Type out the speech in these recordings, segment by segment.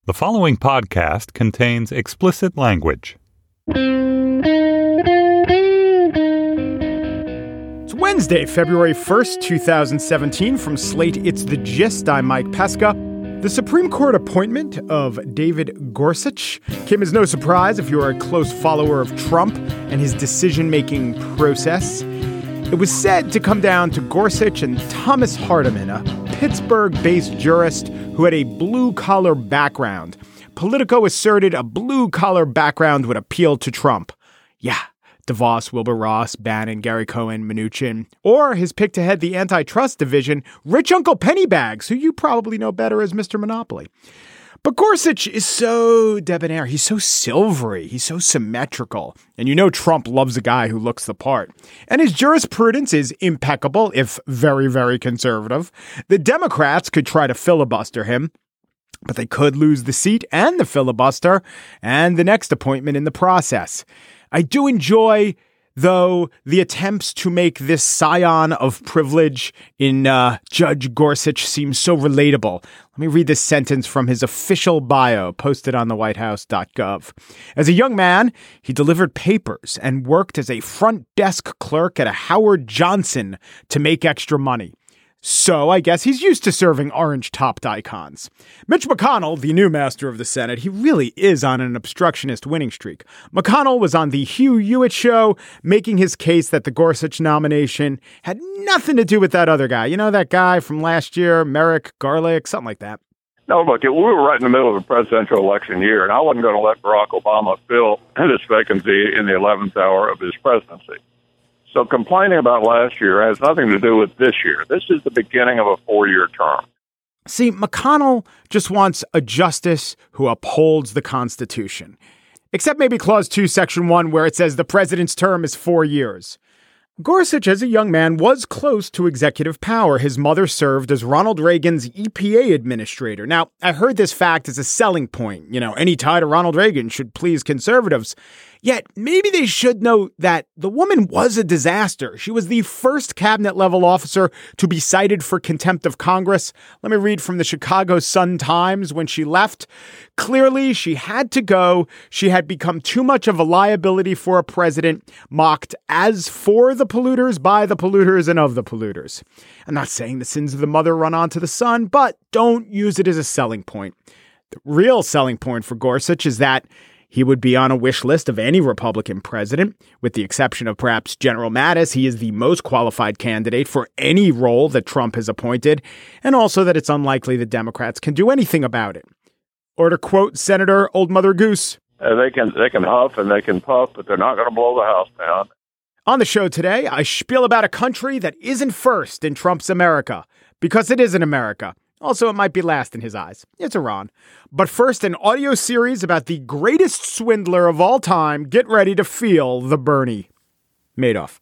The following podcast contains explicit language. It's Wednesday, February 1st, 2017. From Slate, it's The Gist. I'm Mike Pesca. The Supreme Court appointment of David Gorsuch came as no surprise if you're a close follower of Trump and his decision-making process. It was said to come down to Gorsuch and Thomas Hardiman, a Pittsburgh-based jurist who had a blue-collar background. Politico asserted a blue-collar background would appeal to Trump. Yeah, DeVos, Wilbur Ross, Bannon, Gary Cohn, Mnuchin. Or his pick to head the antitrust division, Rich Uncle Pennybags, who you probably know better as Mr. Monopoly. But Gorsuch is so debonair. He's so silvery. He's so symmetrical. And you know Trump loves a guy who looks the part. And his jurisprudence is impeccable, if very, very conservative. The Democrats could try to filibuster him, but they could lose the seat and the filibuster and the next appointment in the process. I do enjoy, though, the attempts to make this scion of privilege in Judge Gorsuch seem so relatable. Let me read this sentence from his official bio posted on the whitehouse.gov. As a young man, he delivered papers and worked as a front desk clerk at a Howard Johnson to make extra money. So I guess he's used to serving orange-topped icons. Mitch McConnell, the new master of the Senate, he really is on an obstructionist winning streak. McConnell was on the Hugh Hewitt show, making his case that the Gorsuch nomination had nothing to do with that other guy. You know, that guy from last year, Merrick Garlick, something like that. No, look, we were right in the middle of a presidential election year, and I wasn't going to let Barack Obama fill his vacancy in the 11th hour of his presidency. So complaining about last year has nothing to do with this year. This is the beginning of a 4-year term. See, McConnell just wants a justice who upholds the Constitution. Except maybe Clause 2, Section 1, where it says the president's term is 4 years. Gorsuch, as a young man, was close to executive power. His mother served as Ronald Reagan's EPA administrator. Now, I heard this fact as a selling point. You know, any tie to Ronald Reagan should please conservatives. Yet, maybe they should know that the woman was a disaster. She was the first cabinet-level officer to be cited for contempt of Congress. Let me read from the Chicago Sun-Times when she left. Clearly, she had to go. She had become too much of a liability for a president, mocked as for the polluters, by the polluters, and of the polluters. I'm not saying the sins of the mother run onto the son, but don't use it as a selling point. The real selling point for Gorsuch is that he would be on a wish list of any Republican president, with the exception of perhaps General Mattis. He is the most qualified candidate for any role that Trump has appointed, and also that it's unlikely the Democrats can do anything about it. Or to quote Senator Old Mother Goose, They can huff and they can puff, but they're not going to blow the house down. On the show today, I spiel about a country that isn't first in Trump's America, because it isn't America. Also, it might be last in his eyes. It's Iran. But first, an audio series about the greatest swindler of all time. Get ready to feel the Bernie Madoff.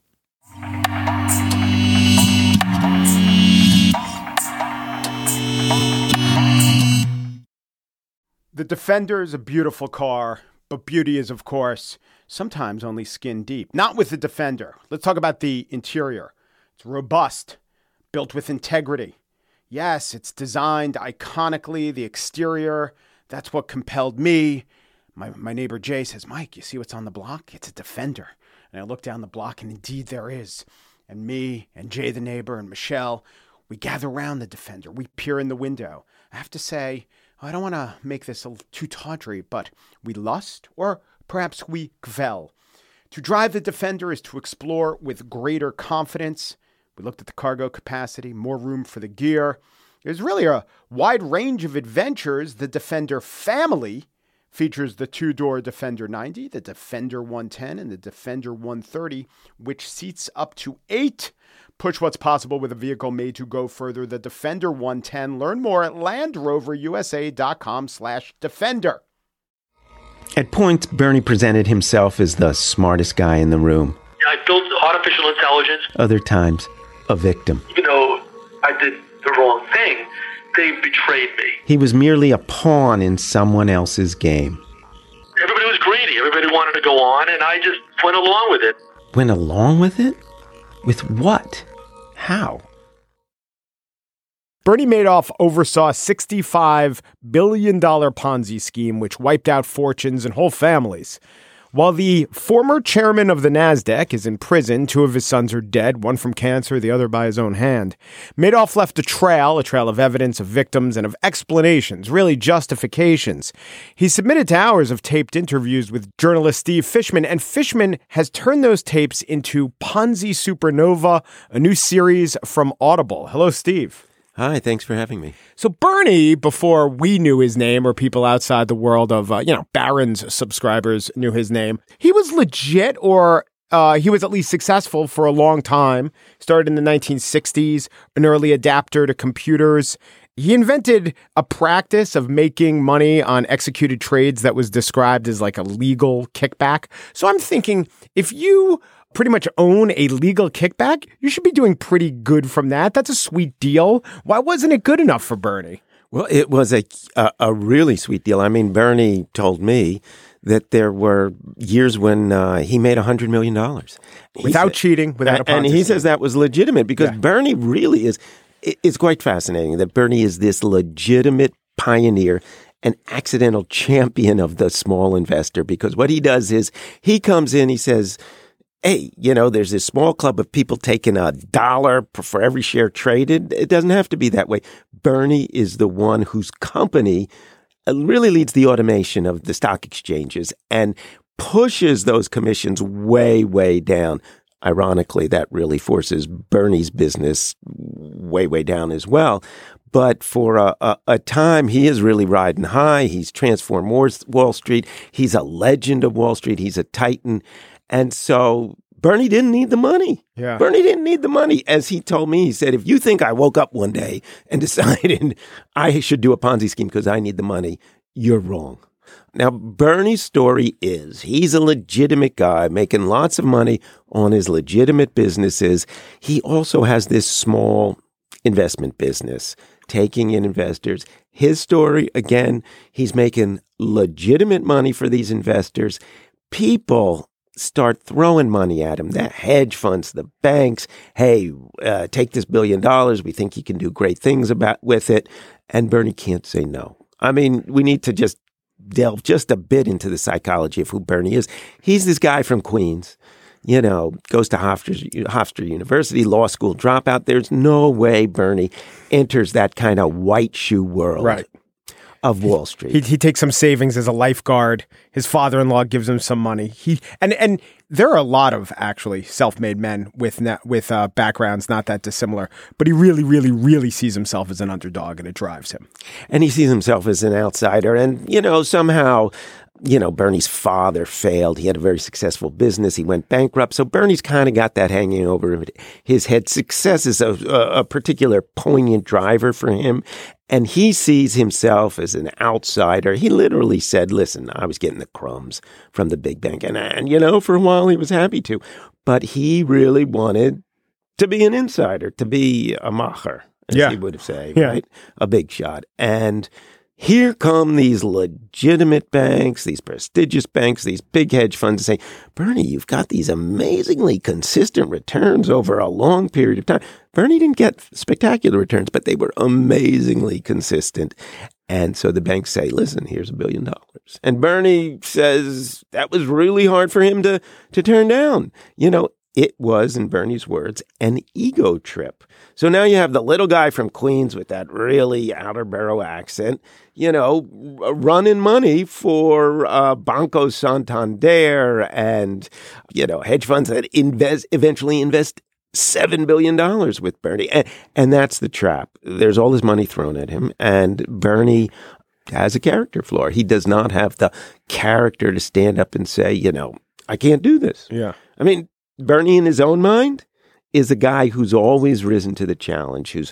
The Defender is a beautiful car, but beauty is, of course, sometimes only skin deep. Not with the Defender. Let's talk about the interior. It's robust, built with integrity. Yes, it's designed iconically, the exterior. That's what compelled me. My neighbor Jay says, Mike, you see what's on the block? It's a Defender. And I look down the block, and indeed there is. And me and Jay the neighbor and Michelle, we gather around the Defender. We peer in the window. I have to say, I don't want to make this too tawdry, but we lust, or perhaps we gvel. To drive the Defender is to explore with greater confidence. We looked at the cargo capacity, more room for the gear. There's really a wide range of adventures. The Defender family features the two-door Defender 90, the Defender 110, and the Defender 130, which seats up to 8. Push what's possible with a vehicle made to go further. The Defender 110. Learn more at LandRoverUSA.com/Defender. At points, Bernie presented himself as the smartest guy in the room. I built artificial intelligence. Other times, a victim. Even though I did the wrong thing, they betrayed me. He was merely a pawn in someone else's game. Everybody was greedy. Everybody wanted to go on, and I just went along with it. Went along with it? With what? How? Bernie Madoff oversaw a $65 billion Ponzi scheme, which wiped out fortunes and whole families. While the former chairman of the NASDAQ is in prison, 2 of his sons are dead, one from cancer, the other by his own hand. Madoff left a trail of evidence, of victims, and of explanations, really justifications. He submitted to hours of taped interviews with journalist Steve Fishman, and Fishman has turned those tapes into Ponzi Supernova, a new series from Audible. Hello, Steve. Hi, thanks for having me. So Bernie, before we knew his name or people outside the world of, Barron's subscribers knew his name, he was legit or he was at least successful for a long time. Started in the 1960s, an early adapter to computers. He invented a practice of making money on executed trades that was described as like a legal kickback. So I'm thinking if you pretty much own a legal kickback, you should be doing pretty good from that. That's a sweet deal. Why wasn't it good enough for Bernie? Well, it was a really sweet deal. I mean, Bernie told me that there were years when he made $100 million. Without cheating, without a Ponzi And he says that was legitimate because Bernie really is. It's quite fascinating that Bernie is this legitimate pioneer, an accidental champion of the small investor, because what he does is he comes in, he says, hey, there's this small club of people taking $1 for every share traded. It doesn't have to be that way. Bernie is the one whose company really leads the automation of the stock exchanges and pushes those commissions way, way down. Ironically, that really forces Bernie's business way, way down as well. But for a time, he is really riding high. He's transformed Wall Street. He's a legend of Wall Street. He's a titan. And so Bernie didn't need the money. Yeah. Bernie didn't need the money. As he told me, he said, if you think I woke up one day and decided I should do a Ponzi scheme because I need the money, you're wrong. Now, Bernie's story is he's a legitimate guy making lots of money on his legitimate businesses. He also has this small investment business, taking in investors. His story, again, he's making legitimate money for these investors. People start throwing money at him. The hedge funds, the banks, hey, take this $1 billion. We think you can do great things with it. And Bernie can't say no. I mean, we need to just delve just a bit into the psychology of who Bernie is. He's this guy from Queens, goes to Hofstra University, law school dropout. There's no way Bernie enters that kind of white shoe world of Wall Street. He takes some savings as a lifeguard. His father-in-law gives him some money. And there are a lot of actually self-made men with backgrounds not that dissimilar. But he really, really, really sees himself as an underdog, and it drives him. And he sees himself as an outsider. And somehow, Bernie's father failed. He had a very successful business. He went bankrupt. So Bernie's kind of got that hanging over his head. Success is a particular poignant driver for him. And he sees himself as an outsider. He literally said, listen, I was getting the crumbs from the big bank. And for a while he was happy to. But he really wanted to be an insider, to be a macher, as he would say, right? A big shot. And here come these legitimate banks, these prestigious banks, these big hedge funds saying, Bernie, you've got these amazingly consistent returns over a long period of time. Bernie didn't get spectacular returns, but they were amazingly consistent. And so the banks say, listen, here's $1 billion. And Bernie says that was really hard for him to turn down. It was, in Bernie's words, an ego trip. So now you have the little guy from Queens with that really outer borough accent, running money for Banco Santander and, hedge funds that eventually invest $7 billion with Bernie. And that's the trap. There's all this money thrown at him. And Bernie has a character flaw. He does not have the character to stand up and say, I can't do this. Yeah. I mean, Bernie, in his own mind, is a guy who's always risen to the challenge, who's,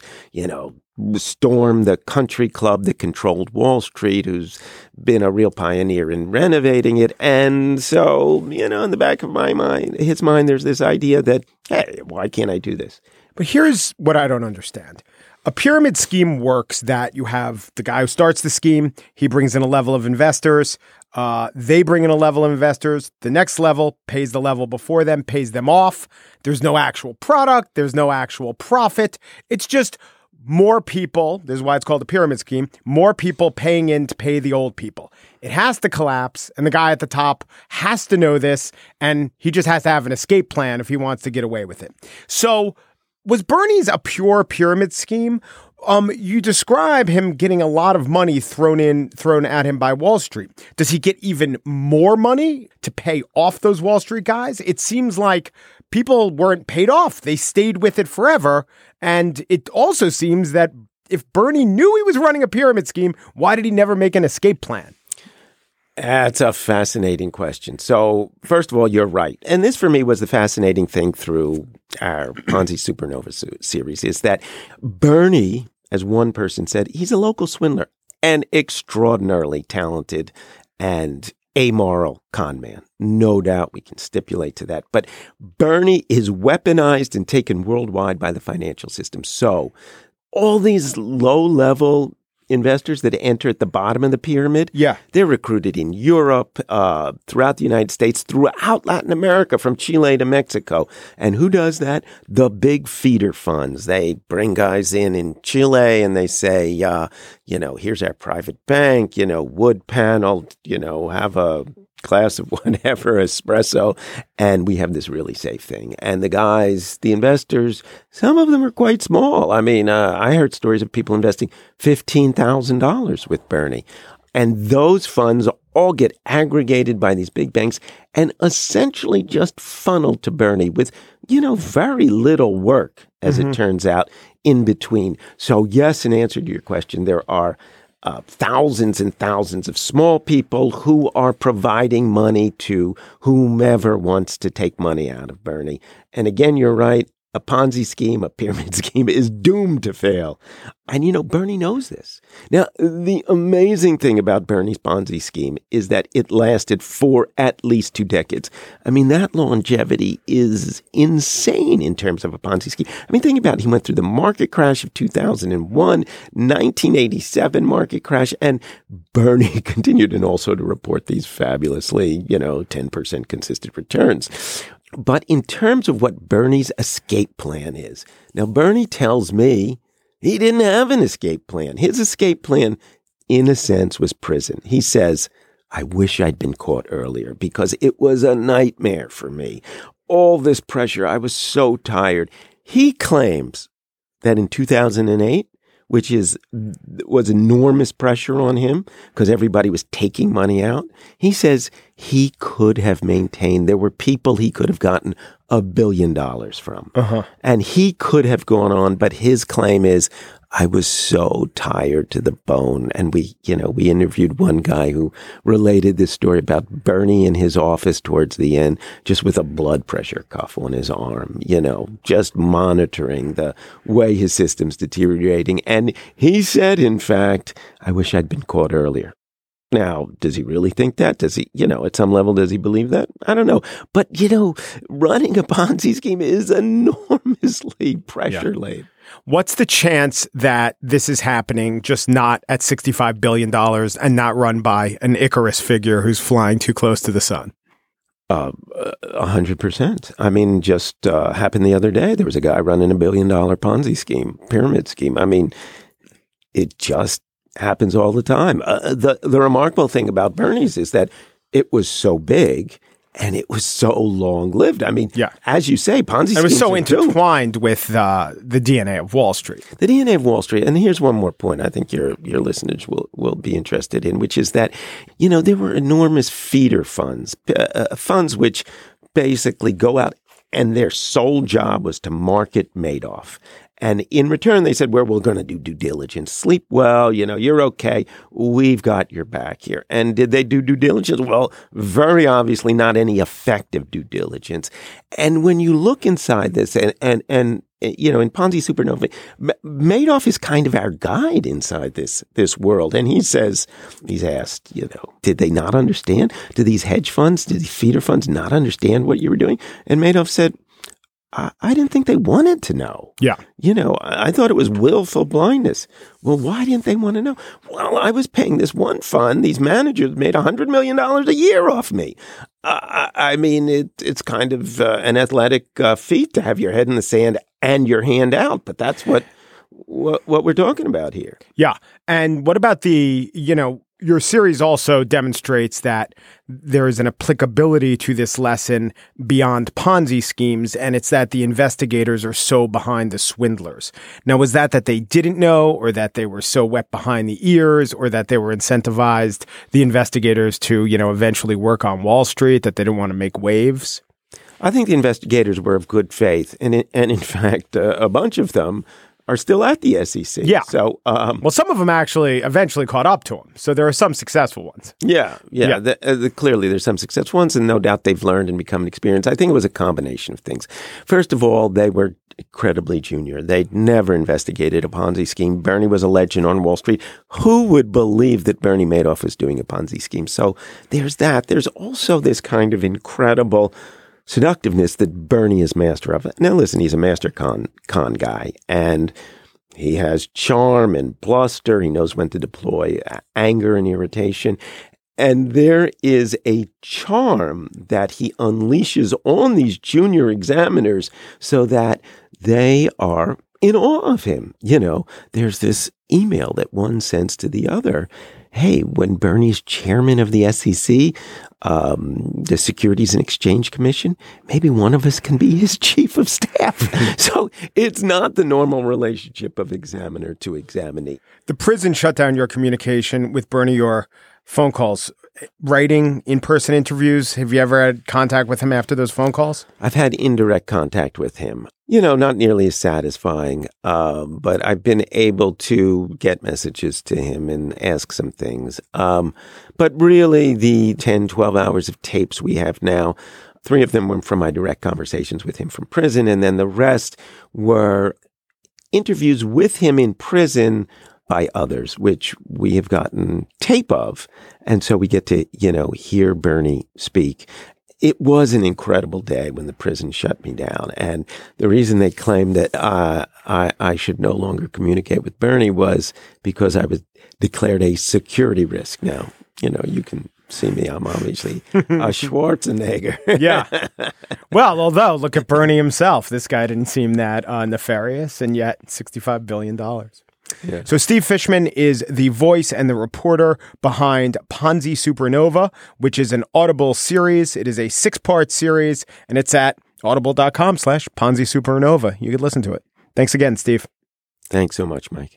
stormed the country club that controlled Wall Street, who's been a real pioneer in renovating it. And so, in the back of his mind, there's this idea that, hey, why can't I do this? But here's what I don't understand. A pyramid scheme works that you have the guy who starts the scheme, he brings in a level of investors, they bring in a level of investors, the next level pays the level before them, pays them off. There's no actual product, there's no actual profit. It's just more people, this is why it's called a pyramid scheme, more people paying in to pay the old people. It has to collapse, and the guy at the top has to know this, and he just has to have an escape plan if he wants to get away with it. So was Bernie's a pure pyramid scheme? You describe him getting a lot of money thrown at him by Wall Street. Does he get even more money to pay off those Wall Street guys? It seems like people weren't paid off. They stayed with it forever. And it also seems that if Bernie knew he was running a pyramid scheme, why did he never make an escape plan? That's a fascinating question. So, first of all, you're right. And this, for me, was the fascinating thing through our Ponzi Supernova series, is that Bernie, as one person said, he's a local swindler, an extraordinarily talented and amoral con man. No doubt we can stipulate to that. But Bernie is weaponized and taken worldwide by the financial system. So all these low-level investors that enter at the bottom of the pyramid, they're recruited in Europe, throughout the United States, throughout Latin America, from Chile to Mexico. And who does that? The big feeder funds. They bring guys in Chile and they say, here's our private bank, wood panel, have a glass of whatever, espresso, and we have this really safe thing. And the guys, the investors, some of them are quite small. I mean, I heard stories of people investing $15,000 with Bernie. And those funds all get aggregated by these big banks and essentially just funneled to Bernie with, very little work, as it turns out, in between. So yes, in answer to your question, there are thousands and thousands of small people who are providing money to whomever wants to take money out of Bernie. And again, you're right. A Ponzi scheme, a pyramid scheme is doomed to fail. And, Bernie knows this. Now, the amazing thing about Bernie's Ponzi scheme is that it lasted for at least 2 decades. I mean, that longevity is insane in terms of a Ponzi scheme. I mean, think about it. He went through the market crash of 2001, 1987 market crash, and Bernie continued and also to report these fabulously, 10% consistent returns. But in terms of what Bernie's escape plan is, now Bernie tells me he didn't have an escape plan. His escape plan, in a sense, was prison. He says, I wish I'd been caught earlier because it was a nightmare for me. All this pressure, I was so tired. He claims that in 2008, which was enormous pressure on him because everybody was taking money out. He says he could have maintained. There were people he could have gotten $1 billion from. And he could have gone on, but his claim is, I was so tired to the bone. And we interviewed one guy who related this story about Bernie in his office towards the end, just with a blood pressure cuff on his arm, just monitoring the way his system's deteriorating. And he said, in fact, I wish I'd been caught earlier. Now, does he really think that? Does he, at some level, does he believe that? I don't know. But, running a Ponzi scheme is enormously pressure-laden. What's the chance that this is happening, just not at $65 billion and not run by an Icarus figure who's flying too close to the sun? 100%. I mean, just happened the other day. There was a guy running a $1 billion Ponzi scheme, pyramid scheme. I mean, it just happens all the time. The remarkable thing about Bernie's is that it was so big and it was so long-lived. I mean, as you say, Ponzi schemes. It was so intertwined with the DNA of Wall Street. The DNA of Wall Street. And here's one more point I think your listeners will be interested in, which is that, there were enormous feeder funds, funds which basically go out and their sole job was to market Madoff. And in return, they said, well, we're going to do due diligence. Sleep well, you're okay. We've got your back here. And did they do due diligence? Well, very obviously not any effective due diligence. And when you look inside this and in Ponzi Supernova, Madoff is kind of our guide inside this world. And he's asked, did they not understand? Did these hedge funds, did these feeder funds not understand what you were doing? And Madoff said, I didn't think they wanted to know. Yeah. I thought it was willful blindness. Well, why didn't they want to know? Well, I was paying this one fund. These managers made $100 million a year off me. I mean, it's kind of an athletic feat to have your head in the sand and your hand out, but that's what what we're talking about here. Yeah. And what about your series also demonstrates that there is an applicability to this lesson beyond Ponzi schemes, and it's that the investigators are so behind the swindlers. Now, was that they didn't know, or that they were so wet behind the ears, or that they were incentivized, the investigators, to, eventually work on Wall Street, that they didn't want to make waves? I think the investigators were of good faith, and in fact, a bunch of them are still at the SEC. Yeah. So, well, some of them actually eventually caught up to him. So there are some successful ones. Yeah. Clearly, there's some successful ones, and no doubt they've learned and become an experience. I think it was a combination of things. First of all, they were incredibly junior. They'd never investigated a Ponzi scheme. Bernie was a legend on Wall Street. Who would believe that Bernie Madoff was doing a Ponzi scheme? So there's that. There's also this kind of incredible seductiveness that Bernie is master of. Now, listen, he's a master con guy, and he has charm and bluster. He knows when to deploy anger and irritation. And there is a charm that he unleashes on these junior examiners so that they are in awe of him. There's this email that one sends to the other. Hey, when Bernie's chairman of the SEC, the Securities and Exchange Commission, maybe one of us can be his chief of staff. So it's not the normal relationship of examiner to examinee. The prison shut down your communication with Bernie, your phone calls, writing, in-person interviews. Have you ever had contact with him after those phone calls? I've had indirect contact with him. Not nearly as satisfying, but I've been able to get messages to him and ask some things. But really, the 10, 12 hours of tapes we have now, 3 of them were from my direct conversations with him from prison, and then the rest were interviews with him in prison by others, which we have gotten tape of. And so we get to, hear Bernie speak. It was an incredible day when the prison shut me down. And the reason they claimed that I should no longer communicate with Bernie was because I was declared a security risk. Now, you can see me. I'm obviously a Schwarzenegger. Yeah. Well, although, look at Bernie himself. This guy didn't seem that nefarious, and yet $65 billion. Yeah. So Steve Fishman is the voice and the reporter behind Ponzi Supernova, which is an Audible series. It is a 6-part series, and it's at audible.com/Ponzi Supernova. You could listen to it. Thanks again, Steve. Thanks so much, Mike.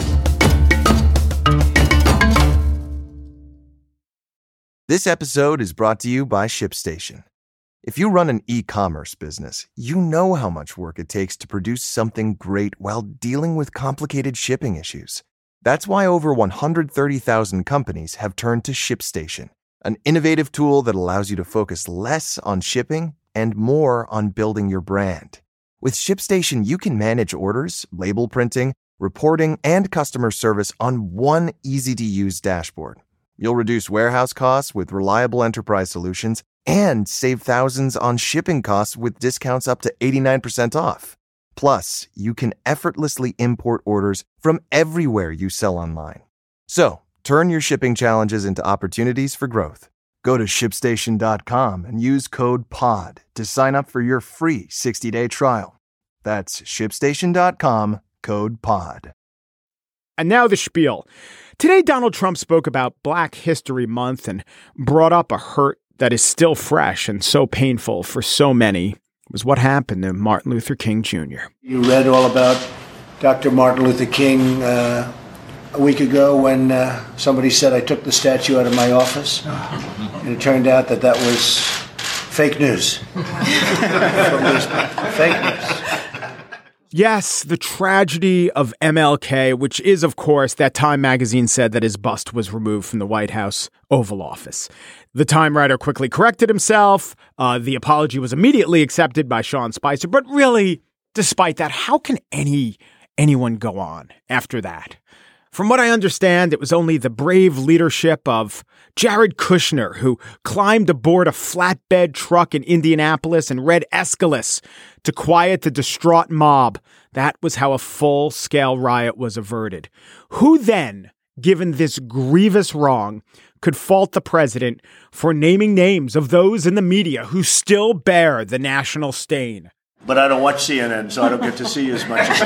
This episode is brought to you by ShipStation. If you run an e-commerce business, you know how much work it takes to produce something great while dealing with complicated shipping issues. That's why over 130,000 companies have turned to ShipStation, an innovative tool that allows you to focus less on shipping and more on building your brand. With ShipStation, you can manage orders, label printing, reporting, and customer service on one easy-to-use dashboard. You'll reduce warehouse costs with reliable enterprise solutions and save thousands on shipping costs with discounts up to 89% off. Plus, you can effortlessly import orders from everywhere you sell online. So, turn your shipping challenges into opportunities for growth. Go to ShipStation.com and use code POD to sign up for your free 60-day trial. That's ShipStation.com, code POD. And now the spiel. Today, Donald Trump spoke about Black History Month and brought up a hurt that is still fresh and so painful for so many. It was what happened to Martin Luther King Jr. You read all about Dr. Martin Luther King a week ago when somebody said I took the statue out of my office. And it turned out that was fake news. Fake news. Yes, the tragedy of MLK, which is, of course, that Time magazine said that his bust was removed from the White House Oval Office. The Time writer quickly corrected himself. The apology was immediately accepted by Sean Spicer. But really, despite that, how can anyone go on after that? From what I understand, it was only the brave leadership of Jared Kushner, who climbed aboard a flatbed truck in Indianapolis and read Aeschylus to quiet the distraught mob. That was how a full-scale riot was averted. Who then, given this grievous wrong, could fault the president for naming names of those in the media who still bear the national stain? But I don't watch CNN, so I don't get to see as much as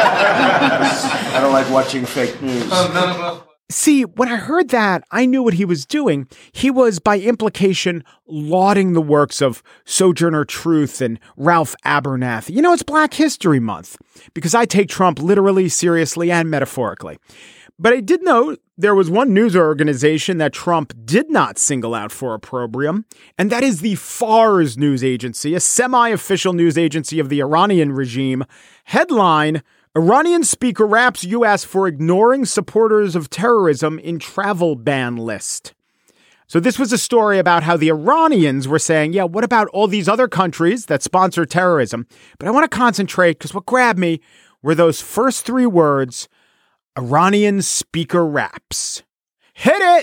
I don't like watching fake news. See, when I heard that, I knew what he was doing. He was, by implication, lauding the works of Sojourner Truth and Ralph Abernathy. You know, it's Black History Month, because I take Trump literally, seriously, and metaphorically. But I did note there was one news organization that Trump did not single out for opprobrium, and that is the Fars news agency, a semi-official news agency of the Iranian regime. Headline: Iranian speaker raps U.S. for ignoring supporters of terrorism in travel ban list. So this was a story about how the Iranians were saying, yeah, what about all these other countries that sponsor terrorism? But I want to concentrate because what grabbed me were those first three words, Iranian speaker raps. Hit it!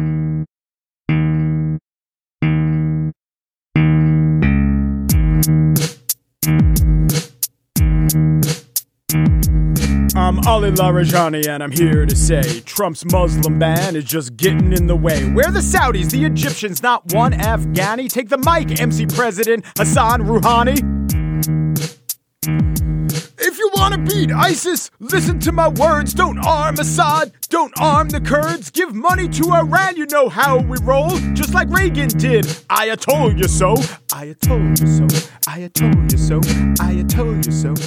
I'm Ali Larijani, and I'm here to say Trump's Muslim ban is just getting in the way. Where the Saudis, the Egyptians, not one Afghani? Take the mic, MC President Hassan Rouhani. If you want to beat ISIS, listen to my words. Don't arm Assad, don't arm the Kurds. Give money to Iran, you know how we roll. Just like Reagan did. I told you so. I told you so. I told you so. I told you so.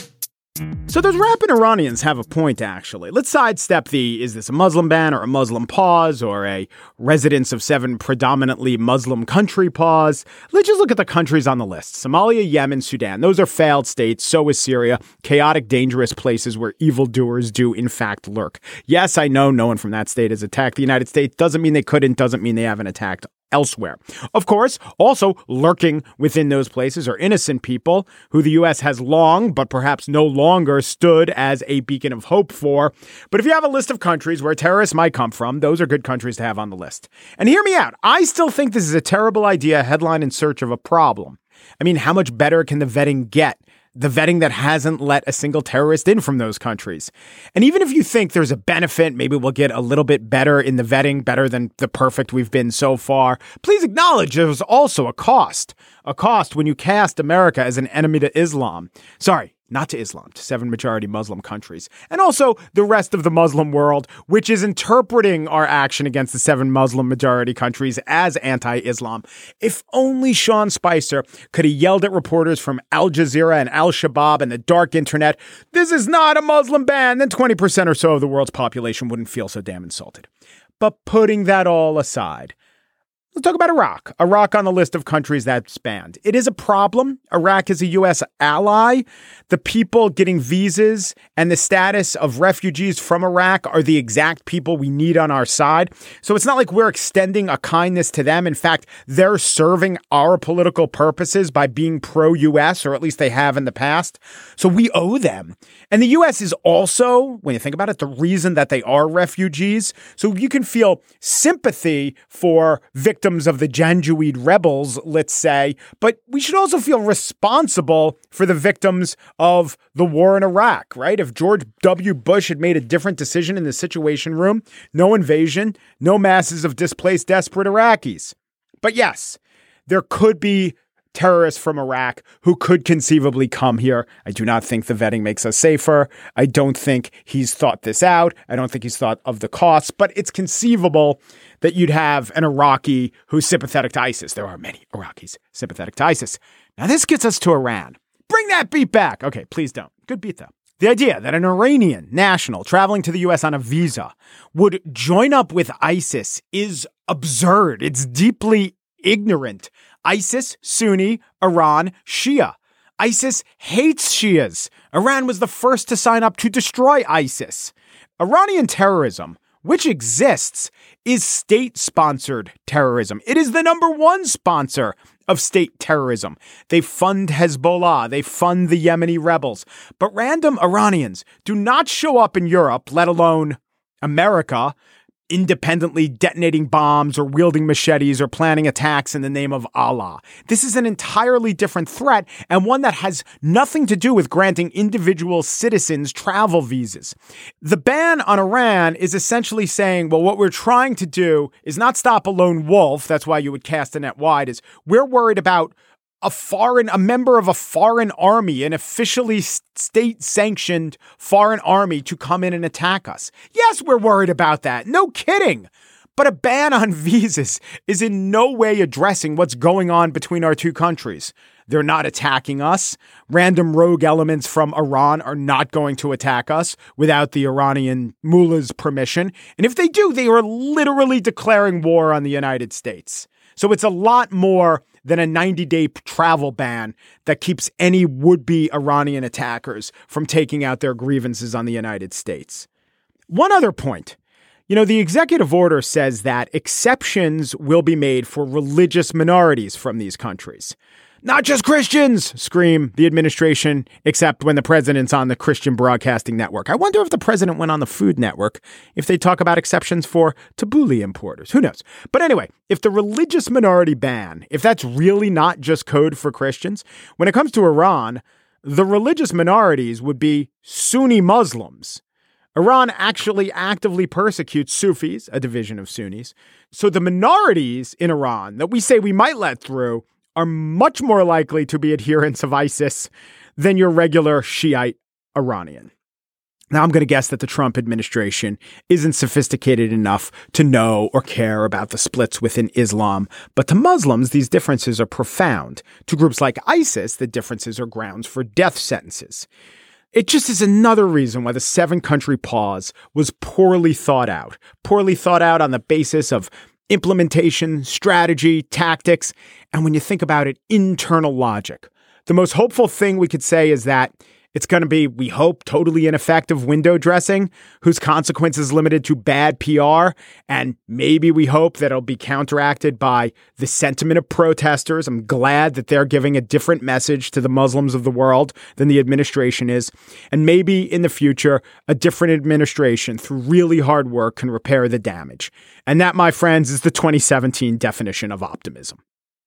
So those rapping Iranians have a point, actually. Let's sidestep is this a Muslim ban or a Muslim pause or a residence of 7 predominantly Muslim country pause? Let's just look at the countries on the list. Somalia, Yemen, Sudan. Those are failed states. So is Syria. Chaotic, dangerous places where evildoers do, in fact, lurk. Yes, I know no one from that state has attacked the United States. Doesn't mean they couldn't. Doesn't mean they haven't attacked elsewhere. Of course, also lurking within those places are innocent people who the U.S. has long, but perhaps no longer, stood as a beacon of hope for. But if you have a list of countries where terrorists might come from, those are good countries to have on the list. And hear me out. I still think this is a terrible idea, headline in search of a problem. I mean, how much better can the vetting get? The vetting that hasn't let a single terrorist in from those countries. And even if you think there's a benefit, maybe we'll get a little bit better in the vetting, better than the perfect we've been so far, please acknowledge there's also a cost. A cost when you cast America as an enemy to Islam. Sorry, not to Islam, to 7 majority Muslim countries. And also the rest of the Muslim world, which is interpreting our action against the 7 Muslim majority countries as anti-Islam. If only Sean Spicer could have yelled at reporters from Al Jazeera and Al-Shabaab and the dark internet, this is not a Muslim ban, then 20% or so of the world's population wouldn't feel so damn insulted. But putting that all aside, let's talk about Iraq. Iraq on the list of countries that's banned. It is a problem. Iraq is a U.S. ally. The people getting visas and the status of refugees from Iraq are the exact people we need on our side. So it's not like we're extending a kindness to them. In fact, they're serving our political purposes by being pro-U.S., or at least they have in the past. So we owe them. And the U.S. is also, when you think about it, the reason that they are refugees. So you can feel sympathy for victims of the Janjaweed rebels, let's say, but we should also feel responsible for the victims of the war in Iraq, right? If George W. Bush had made a different decision in the Situation Room, no invasion, no masses of displaced, desperate Iraqis. But yes, there could be terrorists from Iraq who could conceivably come here. I do not think the vetting makes us safer. I don't think he's thought this out. I don't think he's thought of the costs, but it's conceivable that you'd have an Iraqi who's sympathetic to ISIS. There are many Iraqis sympathetic to ISIS. Now this gets us to Iran. Bring that beat back. Okay, please don't. Good beat though. The idea that an Iranian national traveling to the U.S. on a visa would join up with ISIS is absurd. It's deeply ignorant. ISIS, Sunni, Iran, Shia. ISIS hates Shias. Iran was the first to sign up to destroy ISIS. Iranian terrorism, which exists, is state-sponsored terrorism. It is the number one sponsor of state terrorism. They fund Hezbollah. They fund the Yemeni rebels. But random Iranians do not show up in Europe, let alone America, independently detonating bombs or wielding machetes or planning attacks in the name of Allah. This is an entirely different threat, and one that has nothing to do with granting individual citizens travel visas. The ban on Iran is essentially saying, well, what we're trying to do is not stop a lone wolf. That's why you would cast a net wide, is we're worried about a member of a foreign army, an officially state-sanctioned foreign army to come in and attack us. Yes, we're worried about that. No kidding. But a ban on visas is in no way addressing what's going on between our two countries. They're not attacking us. Random rogue elements from Iran are not going to attack us without the Iranian mullah's permission. And if they do, they are literally declaring war on the United States. So it's a lot more than a 90-day travel ban that keeps any would-be Iranian attackers from taking out their grievances on the United States. One other point. The executive order says that exceptions will be made for religious minorities from these countries. Not just Christians, scream the administration, except when the president's on the Christian Broadcasting Network. I wonder if the president went on the Food Network, if they talk about exceptions for tabbouleh importers. Who knows? But anyway, if the religious minority ban, if that's really not just code for Christians, when it comes to Iran, the religious minorities would be Sunni Muslims. Iran actually actively persecutes Sufis, a division of Sunnis. So the minorities in Iran that we say we might let through are much more likely to be adherents of ISIS than your regular Shiite Iranian. Now, I'm going to guess that the Trump administration isn't sophisticated enough to know or care about the splits within Islam. But to Muslims, these differences are profound. To groups like ISIS, the differences are grounds for death sentences. It just is another reason why the 7-country pause was poorly thought out on the basis of implementation, strategy, tactics, and when you think about it, internal logic. The most hopeful thing we could say is that it's going to be, we hope, totally ineffective window dressing, whose consequences limited to bad PR. And maybe we hope that it'll be counteracted by the sentiment of protesters. I'm glad that they're giving a different message to the Muslims of the world than the administration is. And maybe in the future, a different administration through really hard work can repair the damage. And that, my friends, is the 2017 definition of optimism.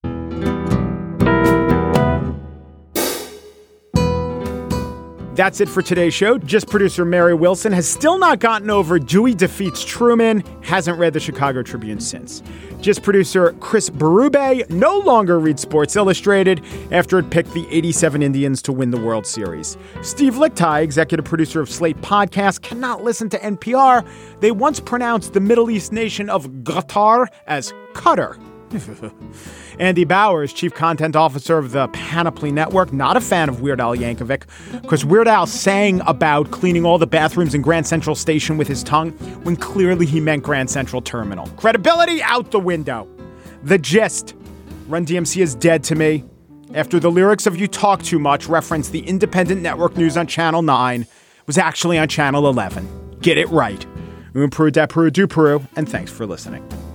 That's it for today's show. Just producer Mary Wilson has still not gotten over Dewey defeats Truman, hasn't read the Chicago Tribune since. Just producer Chris Berube no longer reads Sports Illustrated after it picked the 87 Indians to win the World Series. Steve Lickteig, executive producer of Slate Podcast, cannot listen to NPR. They once pronounced the Middle East nation of Qatar as Qatar. Andy Bowers, chief content officer of the Panoply Network, not a fan of Weird Al Yankovic, because Weird Al sang about cleaning all the bathrooms in Grand Central Station with his tongue when clearly he meant Grand Central Terminal. Credibility out the window. The Gist. Run DMC is dead to me. After the lyrics of You Talk Too Much referenced the independent network news on Channel 9, was actually on Channel 11. Get it right. Un Peru, da Peru, du Peru, and thanks for listening.